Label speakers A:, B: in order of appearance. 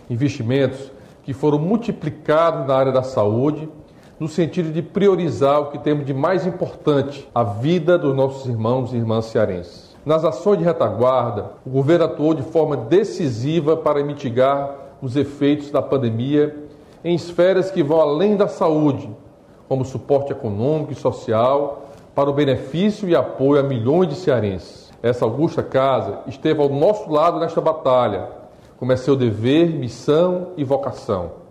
A: Investimentos que foram multiplicados na área da saúde, no sentido de priorizar o que temos de mais importante, a vida dos nossos irmãos e irmãs cearenses. Nas ações de retaguarda, o governo atuou de forma decisiva para mitigar os efeitos da pandemia em esferas que vão além da saúde, como suporte econômico e social, para o benefício e apoio a milhões de cearenses. Essa augusta casa esteve ao nosso lado nesta batalha, como é seu dever, missão e vocação.